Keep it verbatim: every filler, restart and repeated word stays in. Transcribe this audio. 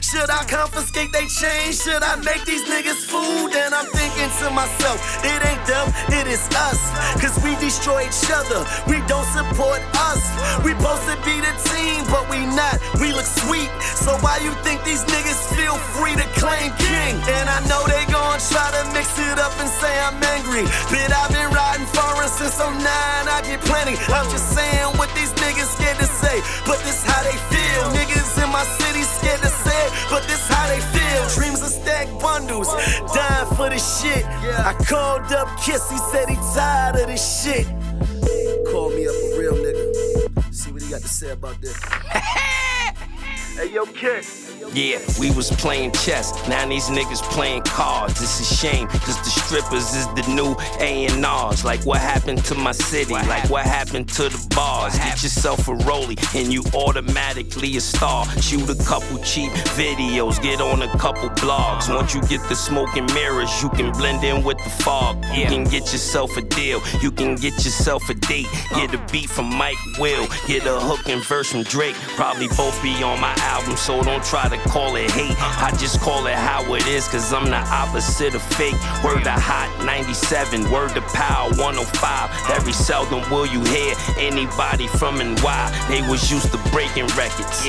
Should I confiscate they chain? Should I make these niggas food? And I'm thinking to myself, it ain't them, it is us. Cause we destroy each other, we don't support us. We supposed to be the team, but we not, we look sweet. So why you think these niggas feel free to claim king? And I know they gon' try to mix it up and say I'm angry, but I've been riding foreign since oh nine, I get plenty. I'm just saying what these niggas scared to say, but this how they feel. Niggas in my city scared to say it, but this how they feel. Dreams of stacked bundles, dying for this shit. I called up Kiss, he said he tired of this shit. Call me up a real nigga, see what he got to say about this. Hey yo, Kid. Yeah, we was playing chess, now these niggas playing cards. It's a shame, cause the strippers is the new A and R's. Like what happened to my city, like what happened to the bars. Get yourself a rollie and you automatically a star. Shoot a couple cheap videos, get on a couple blogs. Once you get the smoke and mirrors, you can blend in with the fog. You can get yourself a deal, you can get yourself a date. Get a beat from Mike Will, get a hook and verse from Drake. Probably both be on my album, so don't try to call it hate. I just call it how it is, cause I'm the opposite of fake. Word to Hot ninety-seven, word to Power one oh five. Very seldom will you hear anybody from N Y. They was used to breaking records.